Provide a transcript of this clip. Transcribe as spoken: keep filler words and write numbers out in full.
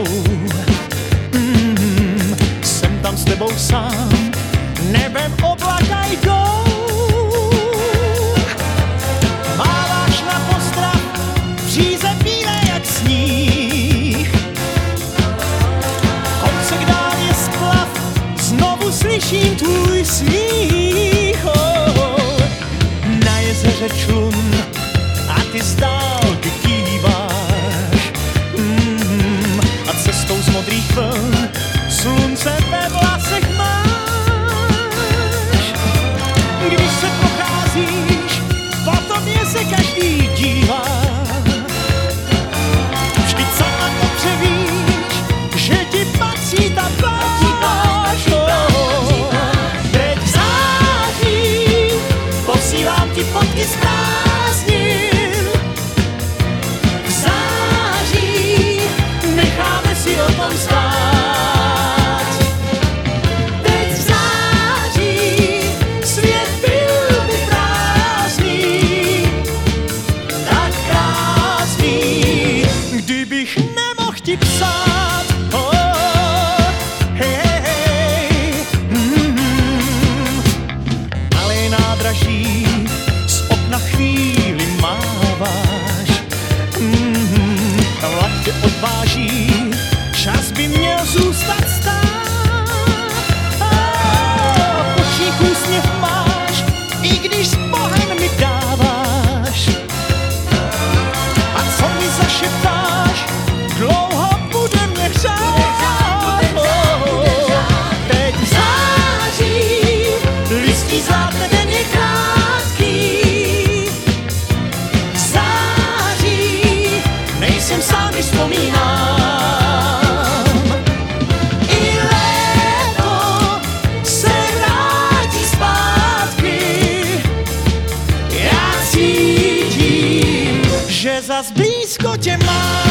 mm, jsem tam s tebou sám, nebem oblaka jdou. Máváš na postrach, příze bílé jak sníh. Kousek dál je splav, znovu slyším tvůj smích. Oh, na jezeře člun a ty z dálky kýváš. Mm, a cestou z modrých vln slunce ve vlasech máš. Když se procházíš, po tobě se každý dívá. Vždyť sama dobře víš, že ti patří ta pláž. Oh, teď v září posílám ti fotky z prázdnin. V září necháme si o tom stát. Teď v září svět byl by prázdný, tak krásný, kdybych nemohl ti psát. Oh, hej, hej, hej. Mm, ale je nádraží, z okna chvíli máváš. Mm, ta vlak tě odváží, čas by měl zůstat stát. Oh, v očích úsměv máš, i když s Bohem mi dáváš. A co mi zašeptáš, dlouho bude mě hřát. Oh, teď v září listí zlátne, den je krátký. V září nejsem sám, když vzpomínám. I léto se vrátí zpátky. Já cítím, že zas blízko tě mám.